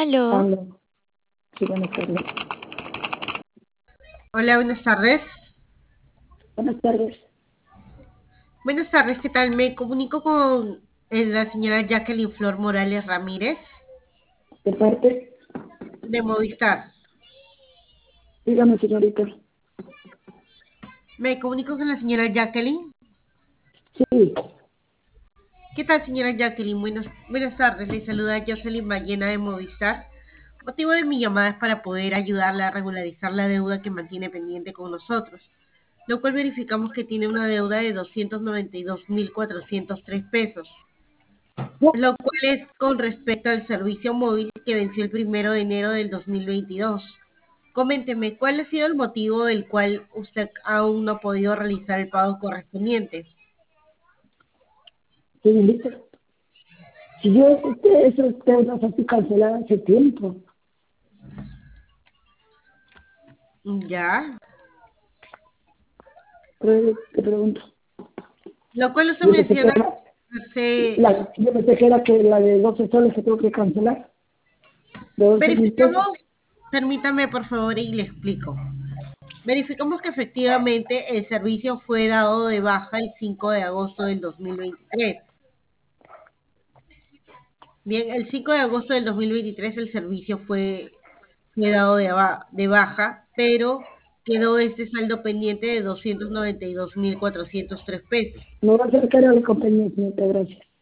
Aló, Aló, sí, buenas tardes. Hola, buenas tardes. Buenas tardes. Buenas tardes, ¿qué tal? Me comunico con la señora Jacqueline Flor Morales Ramírez De parte, de Movistar. dígame, señorita. Me comunico con la señora Jacqueline. Sí, ¿Qué tal, señora Jacqueline? Buenas tardes. Le saluda Jocelyn Ballena de Movistar. Motivo de mi llamada es para poder ayudarla a regularizar la deuda que mantiene pendiente con nosotros, lo cual verificamos que tiene una deuda de 292.403 pesos, ya, lo cual es con respecto al servicio móvil que venció el 1 de enero del 2022. Coménteme, ¿cuál ha sido el motivo del cual usted aún no ha podido realizar el pago correspondiente? señorita. Si yo, usted nos hace cancelar hace tiempo. Ya. Pero te pregunto. Lo cual usted Yo pensé que menciona era, hace... yo pensé que era que la de 12 soles que tengo que cancelar, de 11.000 pesos. Verificamos, permítame por favor y le explico. Verificamos que efectivamente el servicio fue dado de baja el 5 de agosto del 2023. Bien, el 5 de agosto del 2023 el servicio fue dado de baja, pero quedó este saldo pendiente de 292.403 pesos. Me voy a acercar a la compañía, señorita, gracias.